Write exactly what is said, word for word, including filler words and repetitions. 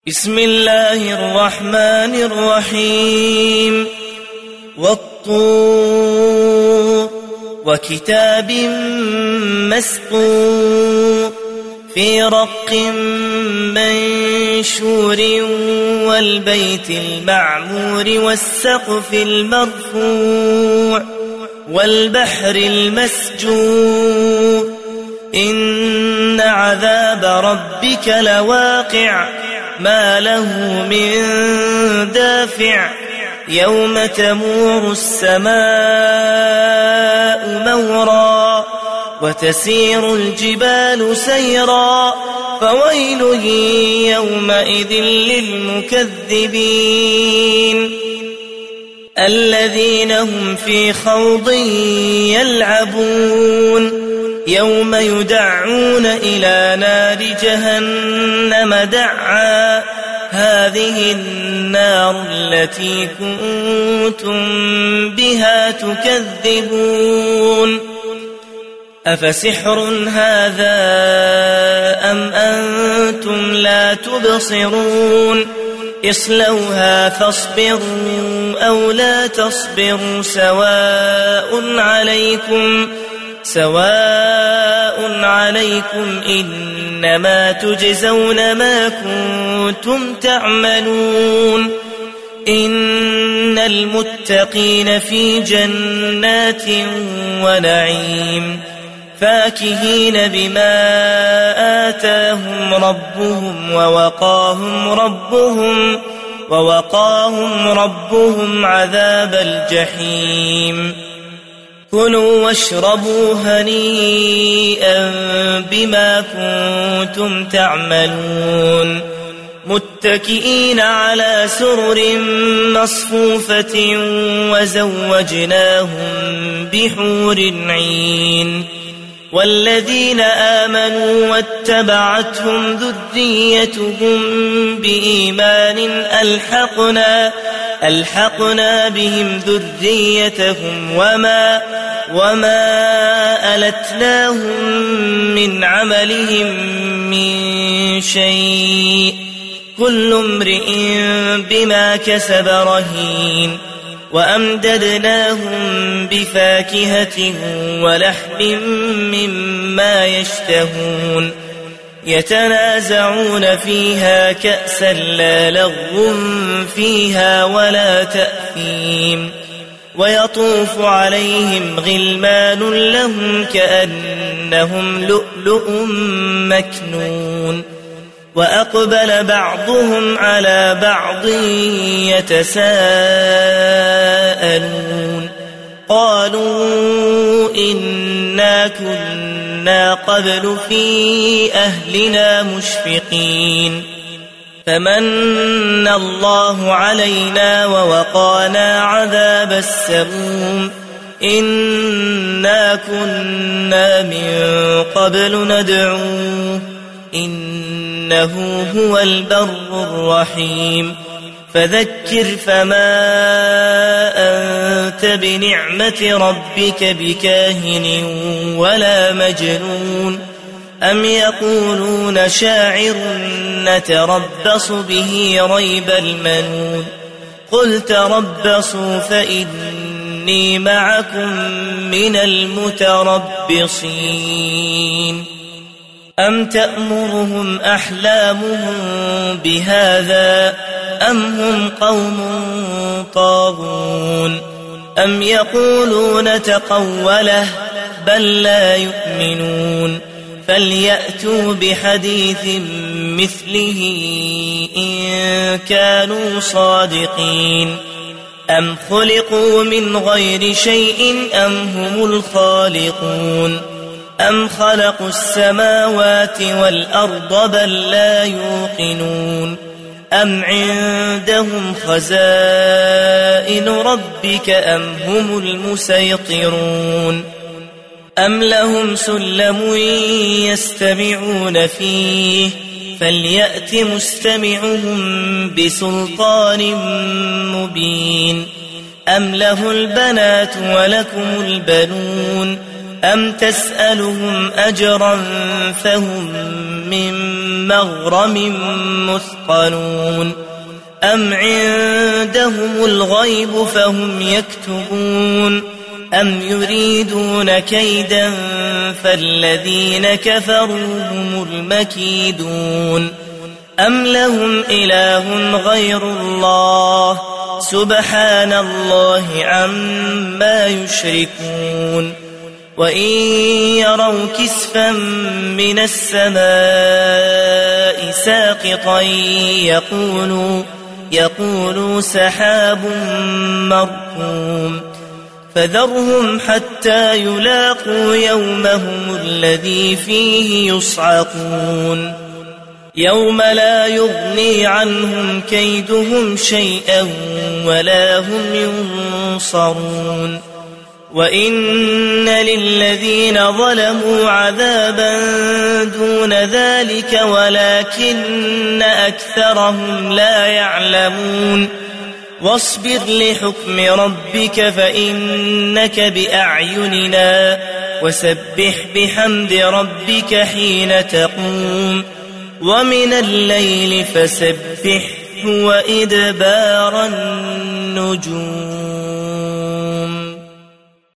بسم الله الرحمن الرحيم والطور وكتاب مسطور في رق منشور والبيت المعمور والسقف المرفوع والبحر المسجور إن عذاب ربك لواقع ما له من دافع يوم تمور السماء مورا وتسير الجبال سيرا فويل يومئذ للمكذبين الذين هم في خوض يلعبون يوم يدعون إلى نار جهنم دعا هذه النار التي كنتم بها تكذبون أفسحر هذا أم أنتم لا تبصرون اصلوها فاصبروا أو لا تصبروا سواء عليكم سواء عليكم إنما تجزون ما كنتم تعملون إن المتقين في جنات ونعيم فاكهين بما آتاهم ربهم ووقاهم ربهم ووقاهم ربهم عذاب الجحيم كلوا واشربوا هنيئا بما كنتم تعملون متكئين على سرر مصفوفة وزوجناهم بحور عين والذين آمنوا واتبعتهم ذريتهم بإيمان ألحقنا ألحقنا بهم ذريتهم وما وما ألتناهم من عملهم من شيء كل امرئ بما كسب رهين وأمددناهم بفاكهة ولحم مما يشتهون يتنازعون فيها كأسا لا لغو فيها ولا تأثيم ويطوف عليهم غلمان لهم كأنهم لؤلؤ مكنون وأقبل بعضهم على بعض يتساءلون قالوا إنا كنا قبل في أهلنا مشفقين فمن الله علينا ووقانا عذاب السموم إنا كنا من قبل ندعوه إنه هو البر الرحيم فذكر فما أنت بنعمة ربك بكاهن ولا مجنون أم يقولون شاعر نتربص به ريب المنون قل تربصوا فإني معكم من المتربصين أم تأمرهم أحلامهم بهذا أم هم قوم طاغون أم يقولون تقوله بل لا يؤمنون فليأتوا بحديث مثله إن كانوا صادقين أم خلقوا من غير شيء أم هم الخالقون أم خلقوا السماوات والأرض بل لا يوقنون أم عندهم خزائن ربك أم هم المسيطرون أم لهم سلم يستمعون فيه فليأت مستمعهم بسلطان مبين أم له البنات ولكم البنون أم تسألهم أجرا فهم من مغرم مثقلون أم عندهم الغيب فهم يكتبون أم يريدون كيدا فالذين كفروا هم المكيدون أم لهم إله غير الله سبحان الله عما يشركون وإن يروا كسفا من السماء ساقطا يقولوا, يقولوا سحاب مركوم فذرهم حتى يلاقوا يومهم الذي فيه يصعقون يوم لا يغني عنهم كيدهم شيئا ولا هم ينصرون وإن للذين ظلموا عذابا دون ذلك ولكن أكثرهم لا يعلمون واصبر لحكم ربك فإنك بأعيننا وسبح بحمد ربك حين تقوم ومن الليل فسبحه وإدبار النجوم.